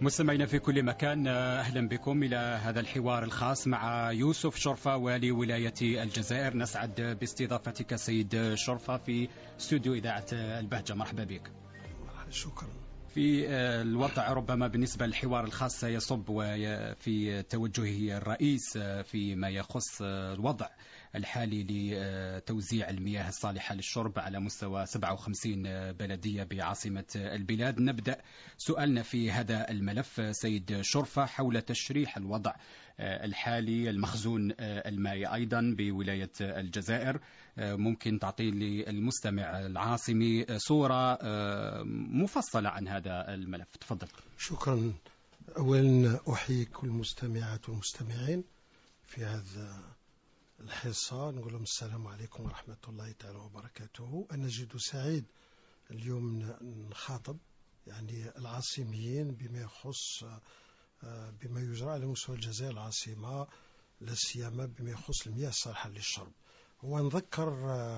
مستمعينا في كل مكان، أهلا بكم إلى هذا الحوار الخاص مع يوسف شرفة والي ولاية الجزائر. نسعد باستضافتك سيد شرفة في استوديو إذاعة البهجة. مرحبا بك. شكرا. في الوضع ربما بالنسبة للحوار الخاص يصب في توجهه الرئيس فيما يخص الوضع الحالي لتوزيع المياه الصالحة للشرب على مستوى 57 بلدية بعاصمة البلاد. نبدأ سؤالنا في هذا الملف سيد شرفة حول تشريح الوضع الحالي المخزون المائي أيضا بولاية الجزائر. ممكن تعطي للمستمع العاصمي صورة مفصلة عن هذا الملف؟ تفضل. شكرا. أولا أحيي كل المستمعات والمستمعين في هذا الحصة، نقول لهم السلام عليكم ورحمة الله تعالى وبركاته. أنا جد سعيد اليوم نخاطب العاصميين بما يخص بما يجرى على مستوى الجزائر العاصمة، لا سيما بما يخص المياه الصالحة للشرب. ونذكر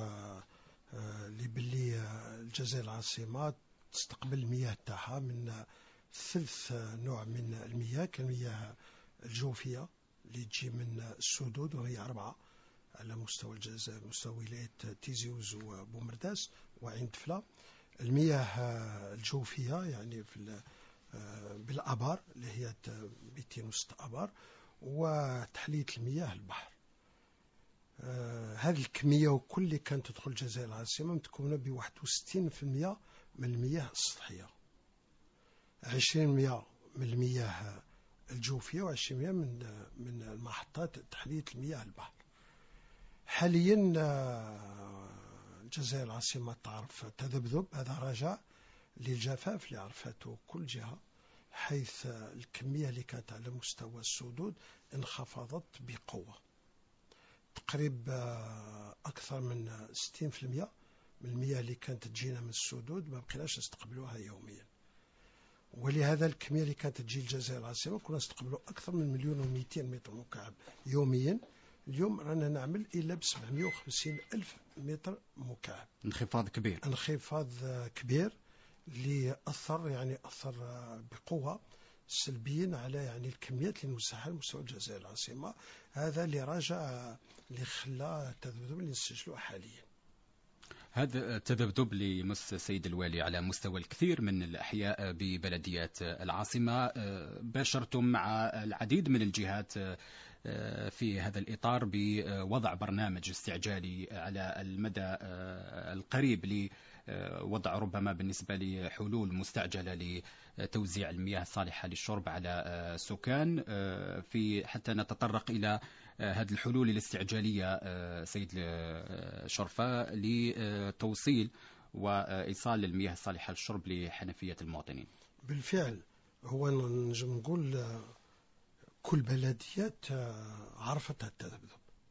بلي الجزائر العاصمة تستقبل المياه تاعها من ثلث نوع من المياه، كالمياه الجوفية اللي تجي من السدود وهي 4 على مستوى الجزائر، مستوى ولاية تيزيوز وبومرداس وعين تفلا. المياه الجوفية في بالآبار اللي هي 206 آبار، وتحلية المياه البحر. هذه الكمية وكل اللي كانت تدخل الجزائر العاصمة متكونة ب 61% من المياه السطحية، 20% من المياه الجوفية، و20% من المحطات تحلية المياه البحر. حاليا الجزائر العاصمة تعرف تذبذب، هذا رجاء للجفاف اللي عرفته كل جهة، حيث الكمية اللي كانت على مستوى السدود انخفضت بقوة، تقريبا أكثر من 60% من المياه اللي كانت تجينا من السدود ما بقيناش نستقبلوها يوميا. ولهذا الكمية اللي كانت تجي الجزائر العاصمة كنا نستقبلوا أكثر من 1,200,000 متر مكعب يوميا. اليوم رانا نعمل إلا ب750,000 متر مكعب. انخفاض كبير. انخفاض كبير اللي أثر بقوة سلبيا على الكميات اللي نوزعها على مستوى الجزائر العاصمة. هذا اللي راجع اللي خلى التذبذب اللي نسجلوه حاليا. هذا التذبذب اللي يمس سيد الوالي على مستوى الكثير من الأحياء ببلديات العاصمة، باشرتم مع العديد من الجهات في هذا الإطار بوضع برنامج استعجالي على المدى القريب لوضع ربما بالنسبة لحلول مستعجلة لتوزيع المياه الصالحة للشرب على سكان، في حتى نتطرق إلى هذه الحلول الاستعجالية سيد شرفة لتوصيل وإيصال المياه الصالحة للشرب لحنفية المواطنين. بالفعل هو نجم نقول كل بلديات عرفت التذبذب،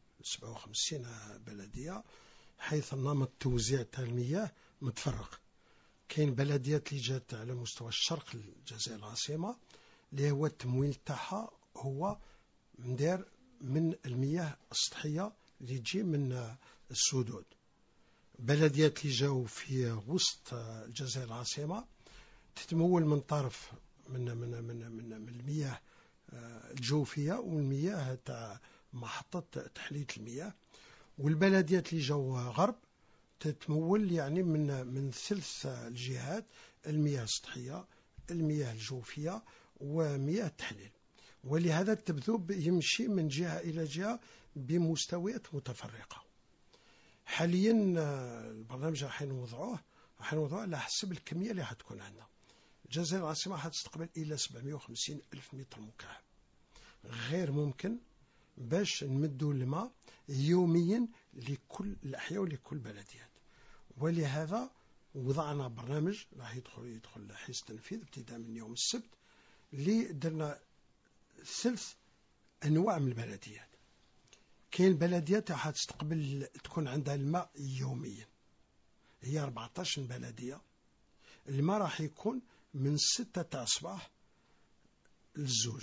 57 بلدية، حيث نمط توزيع المياه متفرق. كاين بلديات اللي جات على مستوى الشرق الجزائر العاصمة اللي هو التمويل تاعها هو مدار من المياه السطحية اللي تجي من السدود. بلديات اللي جاو في وسط الجزائر العاصمة تتمول من طرف من المياه الجوفية والمياه تاع محطة تحلية المياه. والبلديات اللي جاو غرب تتمول من ثلث الجهات، المياه السطحية، المياه الجوفية، ومياه التحليل. ولهذا التذبذب يمشي من جهة إلى جهة بمستويات متفرقة. حاليا البرنامج راح نوضعوه على حسب الكمية اللي حتكون عندنا. الجزائر العاصمة حتستقبل إلى 750,000 متر مكعب، غير ممكن باش نمدوا الماء يوميا لكل الأحياء ولكل بلديات. ولهذا وضعنا برنامج راح يدخل حيز تنفيذ ابتداء من يوم السبت، اللي درنا 3 أنواع من البلديات. كاين بلديات راح تستقبل تكون عندها الماء يوميا، هي 14 بلدية. الماء راح يكون من 6 تاع الصباح للزوج.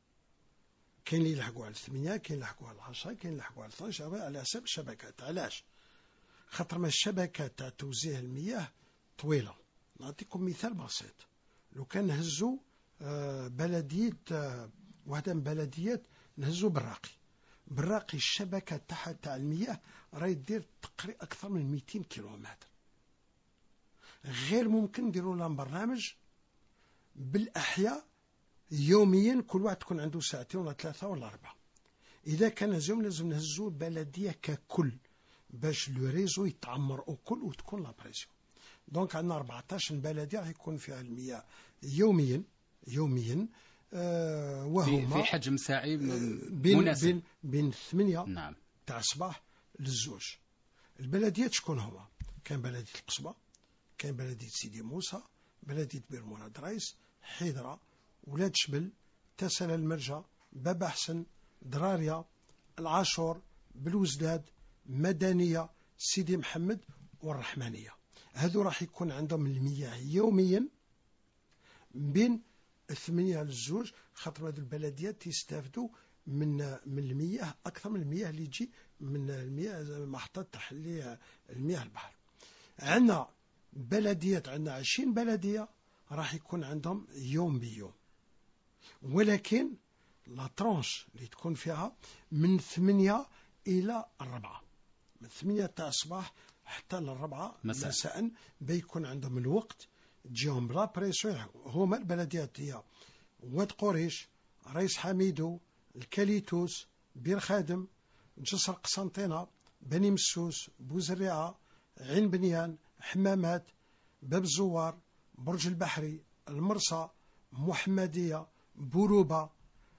كاين اللي يلحقوا على 8، كاين اللي يلحقوا على 10، كاين اللي يلحقوا على 12، على حسب الشبكات. علاش؟ خاطر ما الشبكات تاع توزيع المياه طويلة. نعطيكم مثال بسيط. لو كان هزوا بلدية واحدة من بلديات نهزو بالراقي الشبكة تاع المياه راهي دير تقريبا أكثر من 200 كيلومتر. غير ممكن نديروا لها برنامج بالأحياء يوميا، كل واحد تكون عنده ساعتين ولا 3 ولا 4. إذا كان لازم نهزو البلدية ككل باش لو ريزو يتعمر كل وتكون لا بريسيون. دونك عندنا 14 بلدية راح يكون فيها المياه يوميا وهما في حجم ساعي مناسب بين 8 نعم تاع الصباح للزوج. البلديات شكون هما؟ كان بلدية القصبة، كان بلدية سيدي موسى، بلدية بير مراد رئيس، حيدرة، ولاد شبل، تسل المرجة، باب حسن، دراريا، العاشور، بلوزداد، مدنية، سيدي محمد والرحمانية. هذو راح يكون عندهم المياه يوميا بين 8 للزوج، خاطر هذو البلديات يستافدوا من المياه أكثر من المياه اللي تجي من المياه محطة تحلية المياه البحر. عندنا بلديات، عندنا 20 بلدية راح يكون عندهم يوم بيوم، ولكن لا ترونش اللي تكون فيها من 8 إلى 4، من 8 تاع الصباح حتى ل4 مساء بيكون عندهم الوقت تجيهم بلا بريسيون. هما البلديات هي واد قريش، رئيس حميدو، الكاليتوس، بير خادم، جسر قسنطينة، بني مسوس، بوزريعة، عين بنيان، حمامات، باب الزوار، برج البحري، المرصى، محمدية، بوروبة،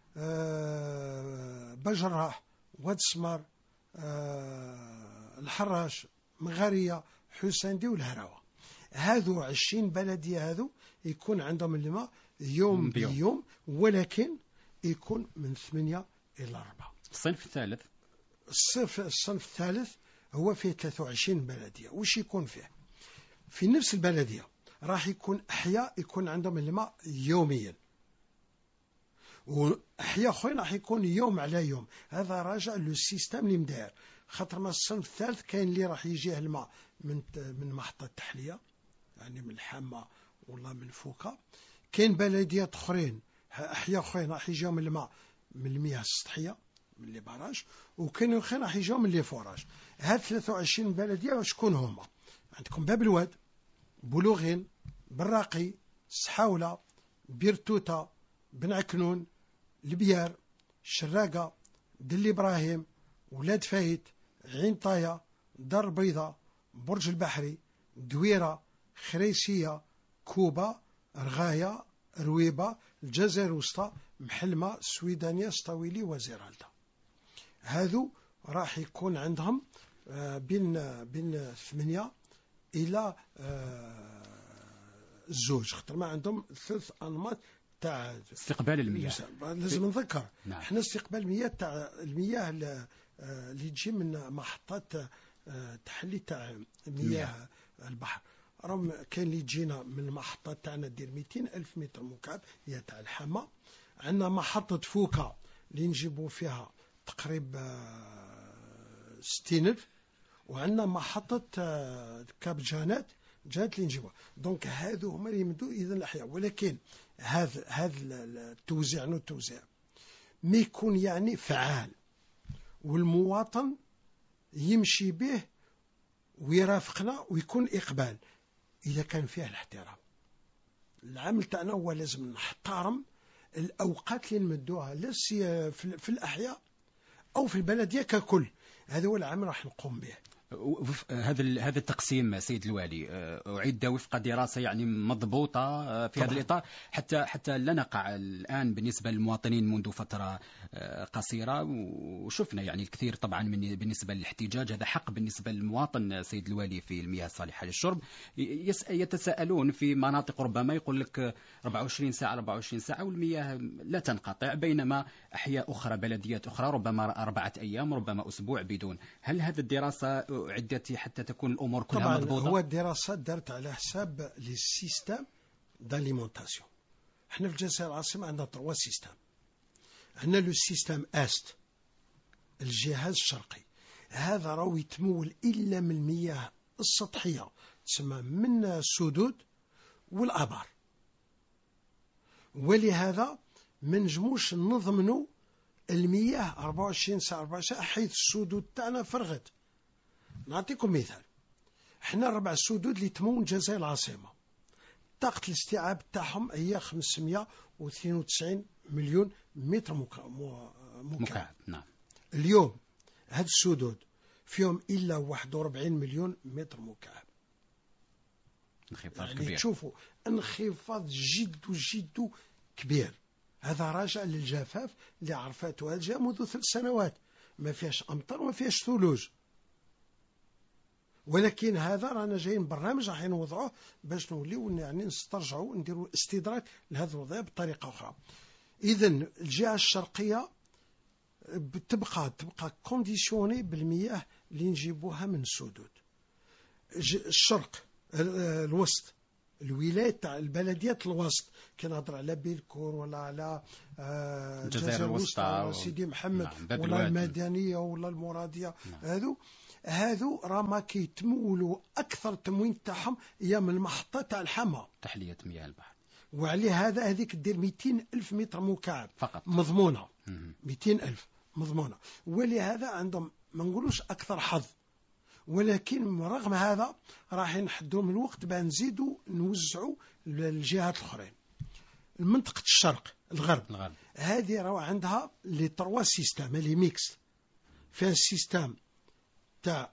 بجراح، واد سمر، الحراش، مغارية، حسيندي والهراوة. هذو 20 بلدية هذو يكون عندهم الماء يوم بيوم، ولكن يكون من 8 إلى 4. الصنف الثالث الصنف الثالث هو فيه 23 بلدية. وش يكون فيه؟ في نفس البلدية راح يكون أحياء يكون عندهم الماء يوميا، وأحياء أخرين راح يكون يوم على يوم. هذا راجع للسيستم اللي مداير، خاطر ما الصنف الثالث كاين اللي راح يجيه الماء من محطة التحلية، يعني من الحامة ولا من فوكا. كاين بلديات أخرين أحياء أخرين راح يجيهم الماء من المياه السطحية من لي باراج، وكاين أخرين راح يجيهم من لي فوراج. هاد 23 بلدية شكون هما؟ عندكم باب الواد، بولوغين، براقي، سحاولة، بيرتوتا، بن عكنون، البيار، الشراقة، دلي إبراهيم، ولاد فايت، عين طايا، دار بيضاء، برج البحري، دويرة، خريسية، كوبا، رغاية، رويبة، الجزائر الوسطى، محلمة، سويدانيا، سطاويلي، وزيرالدا. هذو راح يكون عندهم بين 8 إلى الزوج، خاطر ما عندهم 3 أنماط تاع استقبال المياه. لازم نذكر نعم. احنا استقبال المياه تاع المياه اللي تجي من محطات تحلي تاع مياه البحر. راهم كاين اللي تجينا من المحطة تاعنا دير 200,000 متر مكعب هي تاع الحامة. عندنا محطة فوكا اللي نجيبوا فيها تقريبا 60,000، وعندنا محطة كابجانات جات اللي نجيبوها. دونك هذو هما اللي يمدوا إذا الأحياء. ولكن هذا التوزيع ما يكون يعني فعال، والمواطن يمشي به ويرافقنا ويكون إقبال إذا كان فيه الاحترام. العمل تاعنا هو لازم نحترم الأوقات اللي نمدوها في الأحياء أو في البلدية ككل. هذا هو العمل راح نقوم به. هذا التقسيم سيد الوالي أعد وفق دراسة يعني مضبوطة في هذا الإطار حتى لا نقع الآن بالنسبة للمواطنين منذ فترة قصيرة، وشفنا يعني الكثير طبعا بالنسبة للاحتجاج. هذا حق بالنسبة للمواطن سيد الوالي في المياه الصالحة للشرب. يتساءلون في مناطق ربما يقول لك 24 ساعة والمياه لا تنقطع، بينما أحياء أخرى بلديات أخرى ربما 4 أيام ربما أسبوع بدون. هل هذه الدراسة عدت حتى تكون الأمور كلها مضبوطة؟ طبعا هو الدراسة دارت على حساب لي سيستم داليمونتاسيون. احنا في الجزائر العاصمة عندنا 3 سيستم. عندنا لو سيستم است، الجهاز الشرقي، هذا راهو يتمول إلا من المياه السطحية تسمى من السدود والآبار. ولهذا ما نجموش نضمنوا المياه 24 ساعة 24 ساعة، حيث السدود تاعنا فرغت. نعطيكم مثال، احنا 4 سدود اللي تمون الجزائر العاصمة، طاقة الاستيعاب تاعهم هي 592 مليون متر مكعب. نعم. اليوم هاد السدود فيهم إلا 41 مليون متر مكعب. انخفاض يعني كبير. تشوفوا انخفاض جد كبير. هذا راجع للجفاف اللي عرفته الجزائر منذ 3 سنوات، ما فيهاش أمطار وما فيهاش ثلوج. ولكن هذا رانا جايين برنامج راح نوضعوه باش نوليو يعني نسترجعوا نديروا استدراك لهذه الوضعيه بطريقه اخرى. اذا الجهه الشرقيه تبقى كونديسيوني بالمياه اللي نجيبوها من السدود. الشرق، الوسط، الولايات تاع البلديات الوسط، كنهضر على بيلكور ولا على الجزائر الوسطى ولا سيدي محمد، نعم. ولا المدنيه ولا المراديه، نعم. هذو راه ما كيتمولوا اكثر تموين تاعهم هي من المحطه تاع الحما، تحليه مياه البحر، وعليه هذا هذيك دير 200 ألف متر مكعب فقط مضمونه. 200 ألف مضمونه، ولهذا عندهم ما نقولوش اكثر حظ، ولكن رغم هذا راح نحدوا من الوقت بان نزيدوا نوزعوا للجهات الاخرين. المنطقه الشرق الغرب هذه راه عندها لي 3 سيستم لي ميكس، فيها السيستم تاع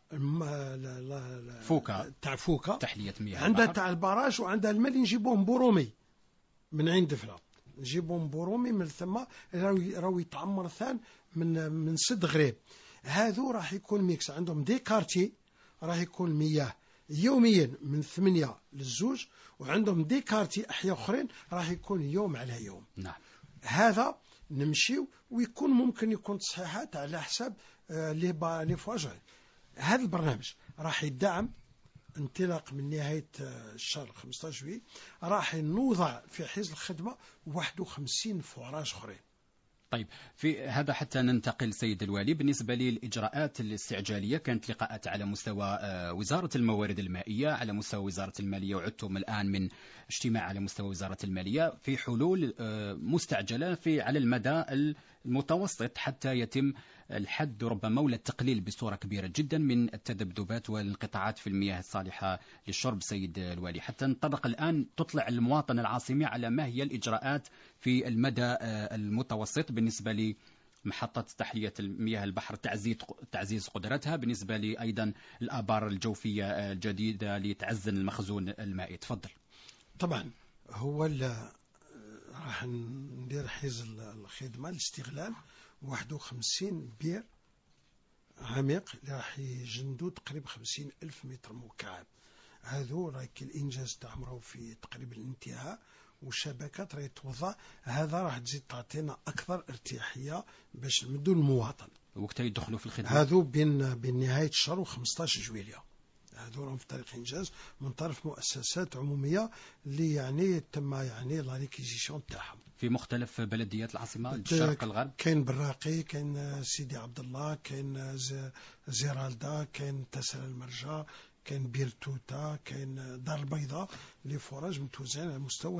فوكا تحلية مياه عندها تاع البراج، وعندها الماء اللي نجيبوه بورومي من عين دفلة، نجيبوه بورومي من ثم راهو يتعمر ثان من سد غريب. هذو راح يكون ميكس، عندهم دي كارتي راح يكون مياه يوميا من 8 ل2، وعندهم دي كارتي احياء اخرين راح يكون يوم على يوم. نعم. هذا نمشيو ويكون ممكن يكون تصحيحات على حساب لي فواجع. هذا البرنامج راح يدعم انطلاق من نهاية الشهر 15 جويلية، راح نوضع في حيز الخدمة 51 فراج اخرين. طيب، في هذا حتى ننتقل سيد الوالي، بالنسبة للإجراءات الاستعجالية، كانت لقاءات على مستوى وزارة الموارد المائية، على مستوى وزارة المالية، وعدتم الآن من اجتماع على مستوى وزارة المالية في حلول مستعجلة على المدى المتوسط حتى يتم الحد ربما ولا التقليل بصورة كبيرة جدا من التذبذبات والانقطاعات في المياه الصالحة للشرب. سيد الوالي، حتى نطرق الآن تطلع المواطن العاصمي على ما هي الإجراءات في المدى المتوسط بالنسبة لمحطة تحلية مياه البحر، تعزيز قدرتها، بالنسبة لي أيضا الآبار الجوفية الجديدة لتعزن المخزون المائي. تفضل. طبعا هو راح ندير حيز الخدمة الاستغلال 51 بير عميق اللي راح يجندوا تقريبا 50 ألف متر مكعب. هذو راهي الإنجاز تاعهم راهو في تقريبا الانتهاء، والشبكات راهي توضع. هذا راح تزيد تعطينا أكثر ارتياحية باش نمدوا المواطن وقتها يدخلوا في الخدمة. هذو بين نهاية الشهر و15 جويلية، هذو راهم في طريق إنجاز من طرف مؤسسات عمومية اللي يعني تم يعني لا ريكيزيسيون تاعهم في مختلف بلديات العاصمة، الشرق الغرب. كاين براقي، كاين سيدي عبد الله، كاين زيرالدا، كاين تسر المرجا، كاين بيرتوتا، كاين دار البيضاء، لي فوراج متوزعين على مستوى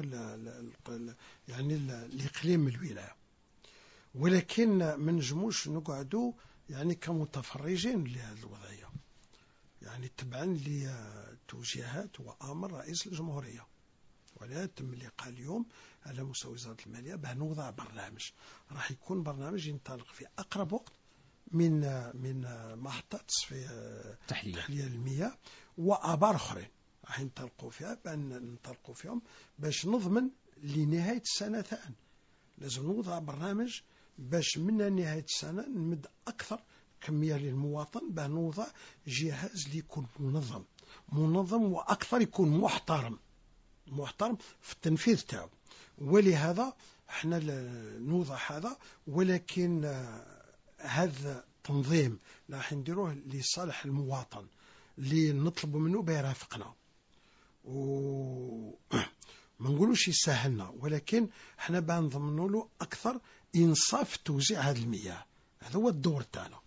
يعني الإقليم الولاية. ولكن ما نجموش نقعدوا يعني كمتفرجين لهذه الوضعية، يعني تبعا لتوجيهات وامر رئيس الجمهوريه. ولهذا تم اللقاء اليوم على مستوى وزاره الماليه باه نوضع برنامج، راح يكون برنامج ينطلق في اقرب وقت من محطه تحليه المياه وابار اخرين راح ننطلقوا فيها، ننطلقوا فيهم باش نضمن لنهايه السنه ثان. لازم نوضع برنامج باش من نهايه السنه نمد اكثر كمية للمواطن، باه نوضع جهاز اللي يكون منظم وأكثر يكون محترم في التنفيذ تاعو. ولهذا احنا نوضع هذا، ولكن هذا التنظيم راح نديروه لصالح المواطن اللي نطلب منه بيرافقنا، وما نقولوش يسهلنا، ولكن احنا باه نضمنوا له أكثر إنصاف توزيع هذه المياه. هذا هو الدور تاعنا.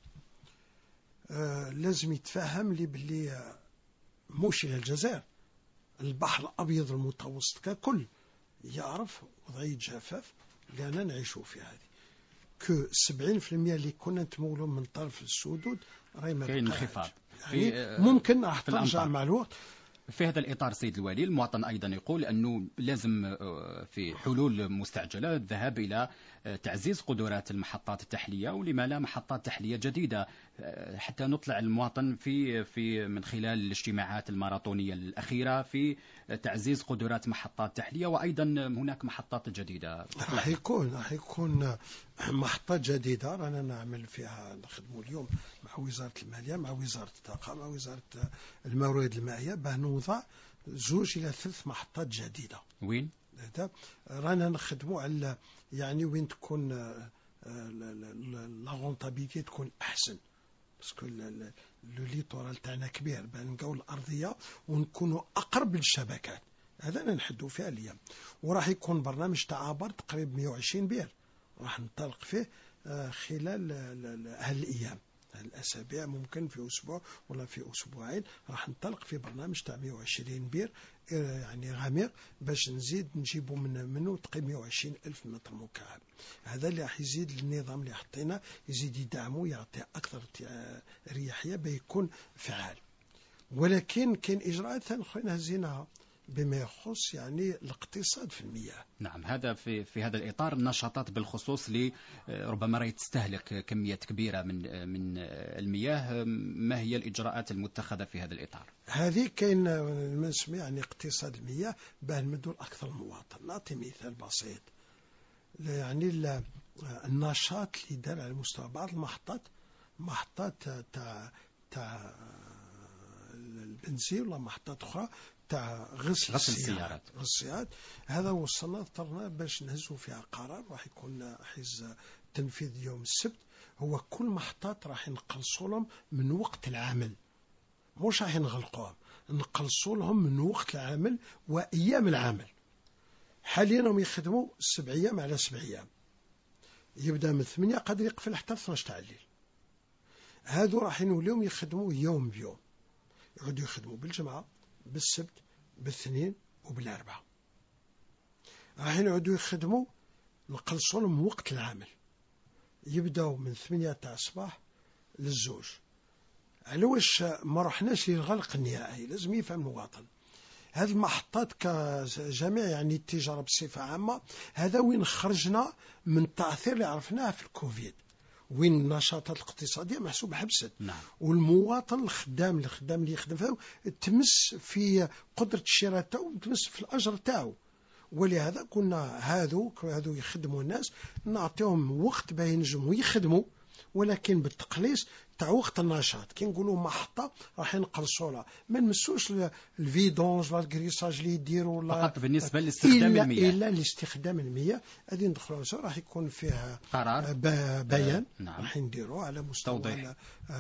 لازم يتفهم لي باللي موش الجزائر البحر الأبيض المتوسط ككل يعرف وضعية جفاف اللي أنا نعيشوا في هذه. كو 70% اللي كنا نتمولوا من طرف السدود راهي ما كاين انخفاض يعني ممكن راح ترجع مع الوقت. في هذا الإطار سيد الوالي، المواطن أيضا يقول أنه لازم في حلول مستعجلة الذهاب إلى تعزيز قدرات المحطات التحلية، ولما لا محطات تحلية جديدة حتى نطلع المواطن في من خلال الاجتماعات الماراثونية الأخيرة في تعزيز قدرات محطات تحلية، وأيضا هناك محطات جديدة راح يكون محطات جديدة رانا نعمل فيها، نخدموا اليوم مع وزارة المالية مع وزارة الطاقة مع وزارة الموارد المائية باه نوضع 2 إلى 3 محطات جديدة. وين؟ رانا نخدموا على يعني وين تكون لا رونتابيليتي تكون أحسن، باسكو لو ليتورال تاعنا كبير باه نلقاو الأرضية ونكونوا أقرب للشبكات. هذا أنا نحدوا فيها اليوم. وراح يكون برنامج تاع عبر تقريبا 120 بير راح ننطلق فيه خلال هالأيام الأسابيع، ممكن في أسبوع ولا في أسبوعين راح ننطلق في برنامج تاع 120 بير يعني غامق باش نزيد نجيبوا منه تقريبا 120 ألف متر مكعب. هذا اللي راح يزيد النظام اللي حطينا يزيد يدعمه يعطي أكثر رياحية بيكون فعال. ولكن كاين إجراءات ثانية هزيناها بما يخص يعني الاقتصاد في المياه. نعم، هذا في هذا الإطار النشاطات بالخصوص اللي ربما راهي تستهلك كميات كبيرة من المياه، ما هي الإجراءات المتخذة في هذا الإطار؟ هذه كاين ما نسميه يعني اقتصاد المياه باه نمدوا أكثر المواطن. نعطي مثال بسيط، يعني النشاط اللي دار على مستوى بعض محطات تاع البنزين ولا محطات أخرى تاع غسل السيارات. هذا وصلنا اضطرنا باش نهزوا فيها قرار راح يكون حيز تنفيذ يوم السبت. هو كل محطات راح نقلصوا لهم من وقت العمل، مش راح نغلقوهم، نقلصوا لهم من وقت العمل وأيام العمل. حاليا هم يخدموا 7 أيام على 7 أيام، يبدأ من 8 قادر يقفل حتى 12 تاع الليل. هادو راح نوليهم يخدموا يوم بيوم، يقعدوا يخدموا بالجمعة بالسبت بالاثنين وبالأربعاء. راح يقعدوا يخدموا نقلصوا لهم وقت العمل، يبداو من 8 تاع الصباح للزوج. على واش ما رحناش للغلق النهائي؟ لازم يفهم المواطن هذه المحطات كجميع يعني التجارة بصفة عامة. هذا وين خرجنا من التأثير اللي عرفناه في الكوفيد، وين النشاطات الاقتصادية محسوب حبست. نعم. والمواطن الخدام اللي يخدم فيه تمس في قدرة الشراء تاعو، تمس في الأجر تاعو. ولهذا كنا هذو يخدموا الناس نعطيهم وقت باه ينجموا يخدموا، ولكن بالتقليص تاع وقت النشاط. كي نقولوا محطة راح نقلصوا لها، ما نمسوش الفيدونج ولا الكريساج اللي يديروا فقط بالنسبة لاستخدام المياه. إلا لاستخدام المياه هذه ندخلوا راح يكون فيها قرار بيان. نعم. راح نديروه على مستوى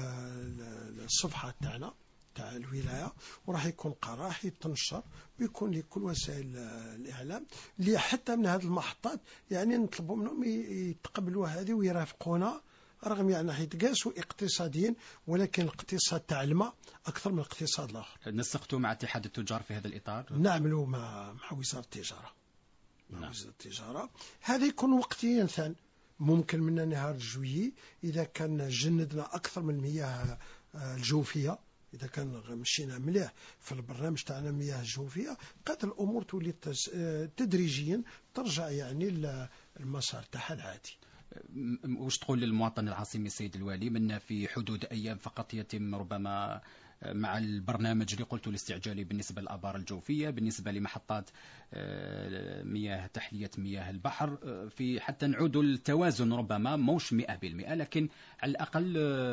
الصفحة تاعنا تاع الولاية، وراح يكون قرار راح يتنشر ويكون لكل وسائل الإعلام اللي حتى من هذه المحطات يعني نطلبوا منهم يتقبلوا هذه ويرافقونا، رغم يعني يتقاسوا اقتصاديين، ولكن الاقتصاد تاع الماء أكثر من الاقتصاد الآخر. نسقتوا مع اتحاد التجار في هذا الإطار؟ نعملوا مع وزارة التجارة. وزارة التجارة هذا يكون وقتيا ثاني، ممكن من نهار جويي إذا كان جندنا أكثر من المياه الجوفية، إذا كان مشينا مليح في البرنامج تاعنا المياه الجوفية، قد الأمور تولي تدريجيا ترجع يعني المسار تاعها العادي. وش تقول للمواطن العاصمي سيد الوالي؟ منا في حدود أيام فقط يتم ربما مع البرنامج اللي قلته الاستعجالي بالنسبة للآبار الجوفية، بالنسبة لمحطات مياه تحلية مياه البحر، في حتى نعودوا التوازن ربما موش 100%، لكن على الأقل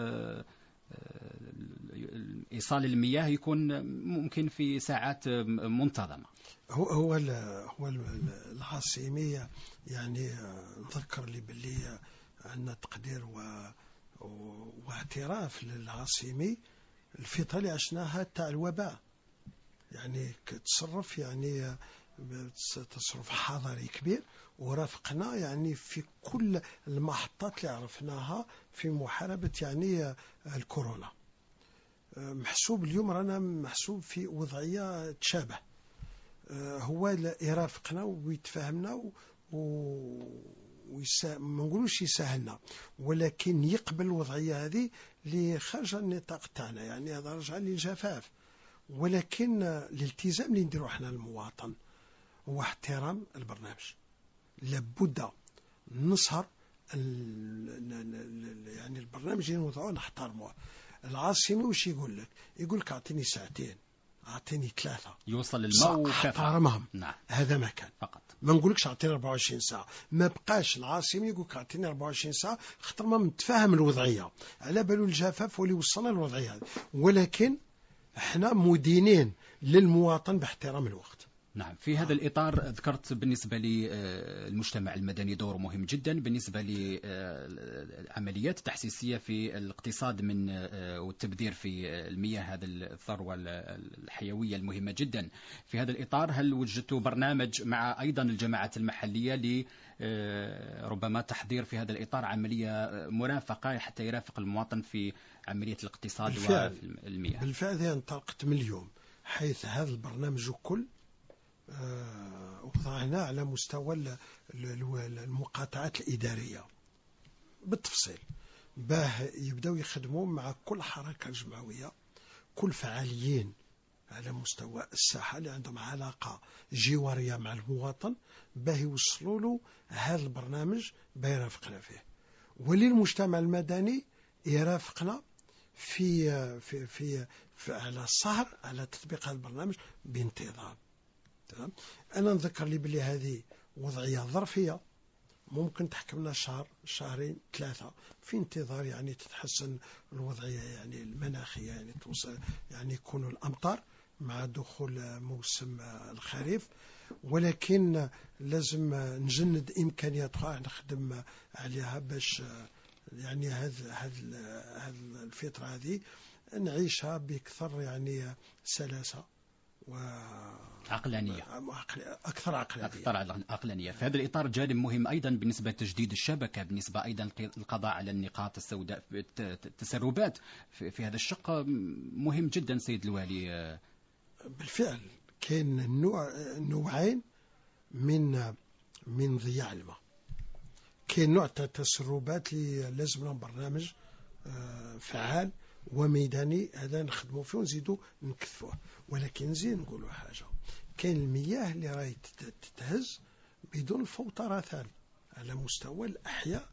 إيصال المياه يكون ممكن في ساعات منتظمة. هو العاصمية يعني نذكر لي باللي عندنا تقدير واعتراف للعاصمي الفترة اللي عشناها تاع الوباء، يعني تصرف يعني تصرف حضاري كبير، ورافقنا يعني في كل المحطات اللي عرفناها في محاربة يعني الكورونا. محسوب اليوم رانا محسوب في وضعية تشابه، هو يرافقنا ويتفاهمنا ما نقولوش يسهلنا، ولكن يقبل الوضعية هذه اللي خارجة النطاق تاعنا، يعني هذا رجع للجفاف. ولكن الالتزام اللي نديرو احنا المواطن هو احترام البرنامج. لابد نسهر يعني البرنامج اللي نوضعوه نحترموه. العاصمي وش يقول لك؟ يقول لك اعطيني ساعتين، اعطيني 3، يوصل الماء احترمهم. نعم. هذا ما كان فقط. ما نقولكش اعطيني 24 ساعه، ما بقاش العاصمي يقول لك اعطيني 24 ساعه، خاطر ما متفاهم الوضعيه، على بالو الجفاف واللي وصلنا للوضعيه هذه. ولكن احنا مدينين للمواطن باحترام الوقت. نعم. في هذا الإطار ذكرت بالنسبة للمجتمع المدني دور مهم جدا بالنسبة لعمليات تحسيسية في الاقتصاد من والتبذير في المياه، هذا الثروة الحيوية المهمة جدا. في هذا الإطار هل وجدتوا برنامج مع أيضا الجماعات المحلية لربما تحضير في هذا الإطار عملية مرافقة حتى يرافق المواطن في عملية الاقتصاد والمياه؟ بالفعل انطلقت من اليوم، حيث هذا البرنامج كل وضعنا على مستوى المقاطعات الإدارية بالتفصيل، باه يبداو يخدموا مع كل حركة جمعوية، كل فعاليين على مستوى الساحة اللي عندهم علاقة جوارية مع المواطن، باه يوصلوا له هذا البرنامج باه يرافقنا فيه. وللمجتمع المدني يرافقنا في على السهر على تطبيق هذا البرنامج بانتظام. تمام. أنا نذكر لي بلي هذه وضعية ظرفية، ممكن تحكمنا شهر، شهرين، 3 في انتظار يعني تتحسن الوضعية يعني المناخية، يعني توصل يعني يكون الأمطار مع دخول موسم الخريف. ولكن لازم نجند إمكانيات أخرى نخدم عليها باش يعني هذه الفترة هذه نعيشها بأكثر يعني سلاسة عقلانية، أكثر عقلانية. في هذا الإطار جانب مهم أيضا بالنسبة لتجديد الشبكة، بالنسبة أيضا للقضاء على النقاط السوداء، التسربات في هذا الشق مهم جدا سيد الوالي. بالفعل كاين نوعين من ضياع الماء. كاين نوع تاع التسربات اللي لازم لهم برنامج فعال وميداني، هذا نخدموا فيه ونزيدوا نكثفوه. ولكن نزيد نقولوا حاجه، كاين المياه اللي راهي تتهز بدون فوترة على مستوى الاحياء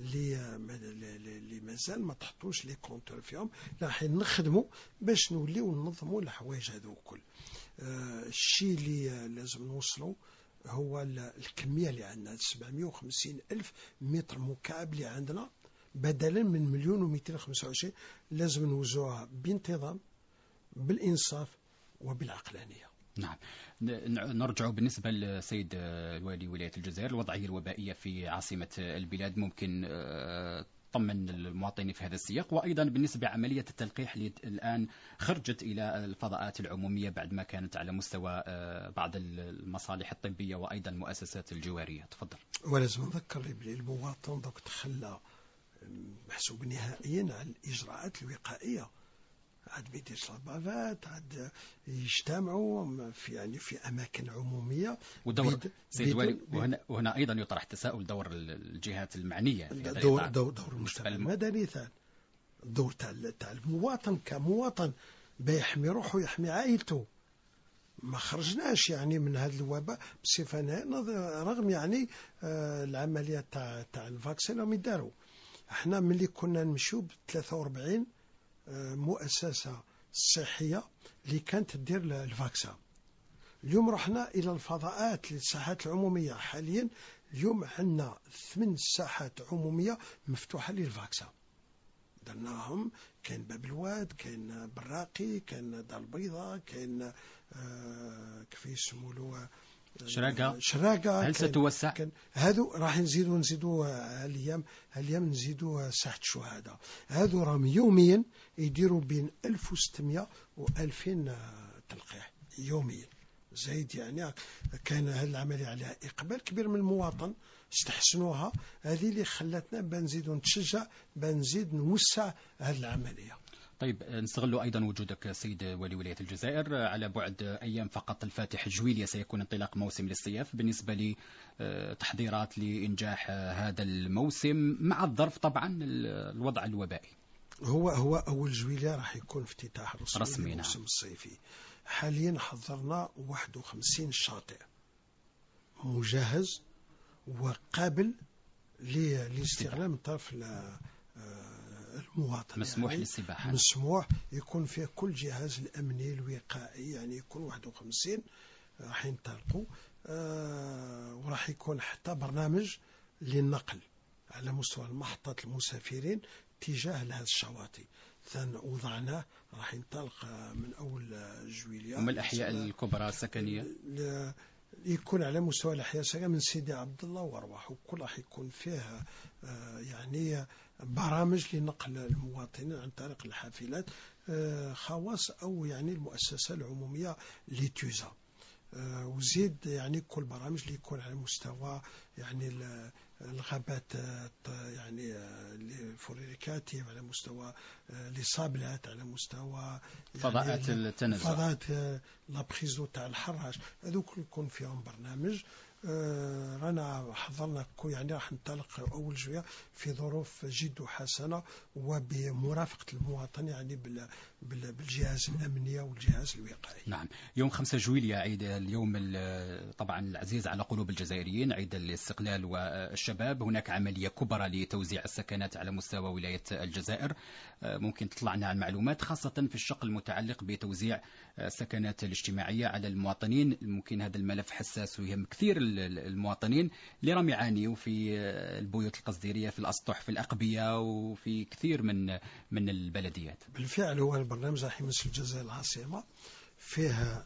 اللي مازال ما تحطوش لي كونتور فيهم، راح نخدموا باش نوليو ننظموا الحوايج هذو الكل. الشيء اللي لازم نوصلوا هو الكميه اللي عندنا 750 ألف متر مكعب اللي عندنا، بدلا من 1,225,000 لازم نوزعوها بانتظام بالإنصاف وبالعقلانية. نعم. نرجع بالنسبة لسيد الوالي ولاية الجزائر، الوضعية الوبائية في عاصمة البلاد ممكن طمن المواطنين في هذا السياق، وأيضا بالنسبة لعملية التلقيح اللي الآن خرجت إلى الفضاءات العمومية بعد ما كانت على مستوى بعض المصالح الطبية وأيضا المؤسسات الجوارية. تفضل. ولازم نذكر المواطن دوك تخلى محسوب نهائيا على الإجراءات الوقائية، عاد ما يديرش البافات، عاد يجتمعوا في أماكن عمومية. ودور سيد الوالي، وهنا أيضا يطرح تساؤل دور الجهات المعنية في هذا دور المجتمع المدني، الدور تاع المواطن كمواطن بيحمي روحه ويحمي عائلته. ما خرجناش يعني من هذا الوباء بصفة نهائية، رغم يعني العملية تاع الفاكسين راهم يداروا. احنا ملي كنا نمشيو ب 43 مؤسسة صحية اللي كانت تدير الفاكسين، اليوم رحنا إلى الفضاءات للساحات العمومية. حاليا اليوم عندنا 8 ساحات عمومية مفتوحة للفاكسين، درناهم. كاين باب الواد، كاين براقي، كاين دار البيضاء، كاين كيف يسمولو شراقة. هل ستوسع؟ هذو راح نزيدوا هالايام نزيدوا ساحة الشهداء. هذو راهم يوميا يديروا بين 1600 و 2000 تلقيح يوميا، زايد يعني. كان هذه العملية عليها إقبال كبير من المواطن، استحسنوها. هذه اللي خلتنا بنزيدوا نتشجع، بنزيد نوسع هذه العملية. طيب نستغل أيضا وجودك سيد ولي ولاية الجزائر. على بعد أيام فقط الفاتح جويلية سيكون انطلاق موسم الاصطياف. بالنسبة لتحضيرات لإنجاح هذا الموسم مع الظرف طبعا الوضع الوبائي؟ هو أول جويلية راح يكون افتتاح رسمي نعم. الموسم الصيفي. حاليا حضرنا 51 شاطئ مجهز وقابل لاستغلال من طرف المواطن، مسموح يعني للسباحة، مسموح يكون فيه كل جهاز الأمني الوقائي، يعني يكون 51 راح ينطلقوا. وراح يكون حتى برنامج للنقل على مستوى المحطة المسافرين تجاه لهذه الشواطئ، وضعناه راح ينطلق من أول جويلية. وما الأحياء الكبرى السكنية؟ يكون على مستوى الأحياء السكنية من سيدي عبد الله وأرواح، وكل راح يكون فيه يعني برامج لنقل المواطنين عن طريق الحافلات خواص أو يعني المؤسسة العمومية لتوزا. وزيد يعني كل برامج اللي يكون على مستوى يعني الغابات، يعني الفوريكاتي، على مستوى لصابلات، على مستوى يعني فضاءات التنزه، فضاءات لابخيزو تاع الحراش، هذو كل يكون فيهم برنامج. رانا حضرنا يعني راح ننطلق أول جوية في ظروف جد حسنة وبمرافقة المواطن، يعني بالجهاز الأمنية والجهاز الوقائي. نعم. يوم 5 جويلية عيد اليوم طبعا العزيز على قلوب الجزائريين، عيد الاستقلال والشباب. هناك عملية كبرى لتوزيع السكنات على مستوى ولاية الجزائر. ممكن تطلعنا عن معلومات خاصة في الشق المتعلق بتوزيع السكنات الاجتماعية على المواطنين؟ ممكن هذا الملف حساس ويهم كثير المواطنين اللي راهم يعانيوا في البيوت القصديرية، في الأسطح، في الأقبية، وفي كثير من البلديات. بالفعل هو البرنامج راح يمس الجزائر العاصمة، فيها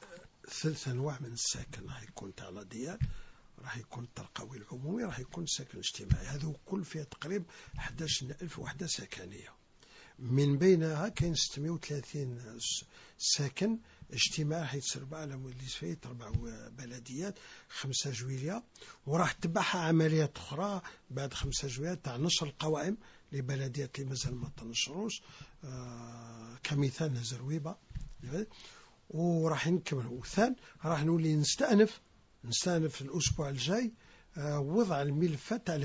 3 أنواع من السكن. راح يكون تاع الديار، راح يكون الترقوي العمومي، راح يكون سكن اجتماعي. هذا كل فيه تقريبا 11,000 وحدة سكنية. من بينها كاين 630 ساكن اجتماعي راح يتسربع على مستوى 4 بلديات، 5 جويلية. وراح تبعها عمليات أخرى بعد 5 جويلية تاع نشر القوائم لبلديات اللي مازال ما تنشروش، كمثال نزرويبة. وراح نكمل وثان راح نولي نستأنف الأسبوع الجاي وضع الملفات على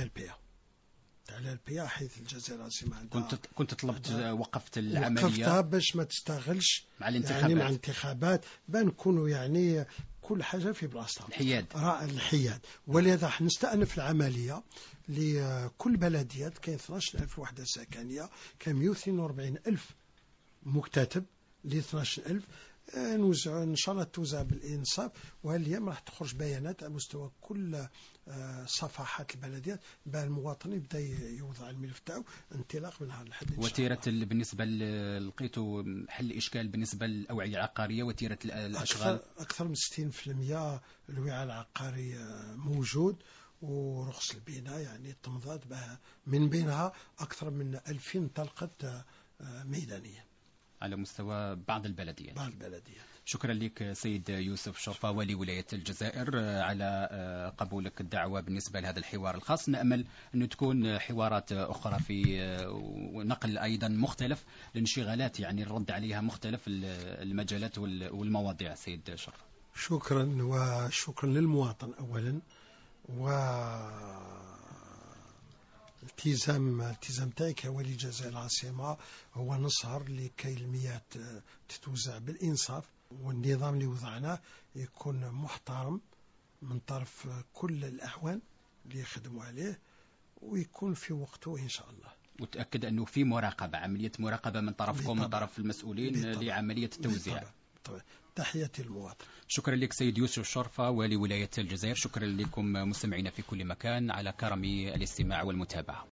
البيئة حيث الجزائر العاصمة عندها. كنت طلبت وقفت العملية، وقفتها باش ما تستغلش مع الانتخابات، يعني مع الانتخابات بنكونوا يعني كل حاجة في بلاصتها، الحياد. ولذا راح نستأنف العملية لكل بلديات. كاين 12,000 وحدة سكنية، كاين 142,000 مكتتب ل 12,000. نوزع إن شاء الله توزع بالإنصاف، وهالأيام راح تخرج بيانات على مستوى كل صفحات البلديات باه المواطن يبدا يوضع الملف تاعو انطلاق من هذا الحد. وتيرة بالنسبة لقيتوا حل إشكال بالنسبة للأوعية العقارية وتيرة الأشغال؟ أكثر من 60% الوعاء العقاري موجود، ورخص البناء يعني تمضات بها، من بينها أكثر من 2000 طلقة ميدانية على مستوى بعض البلديات. شكرا لك سيد يوسف شرفة ولي ولاية الجزائر على قبولك الدعوة بالنسبة لهذا الحوار الخاص. نأمل أن تكون حوارات أخرى في نقل أيضا مختلف الانشغالات، يعني الرد عليها مختلف المجالات والمواضيع. سيد شرفة شكرا، وشكرا للمواطن أولا، التزام تاعي كولي الجزائر العاصمة هو نسهر لكي المياه تتوزع بالإنصاف، والنظام اللي وضعناه يكون محترم من طرف كل الأعوان اللي يخدموا عليه، ويكون في وقته إن شاء الله. وتأكد أنه في مراقبة، عملية مراقبة من طرفكم، من طرف المسؤولين لعملية التوزيع. طبعا. تحياتي للمواطن. شكرا لك سيد يوسف شرفة ولي ولاية الجزائر. شكرا لكم مستمعينا في كل مكان على كرم الاستماع والمتابعة.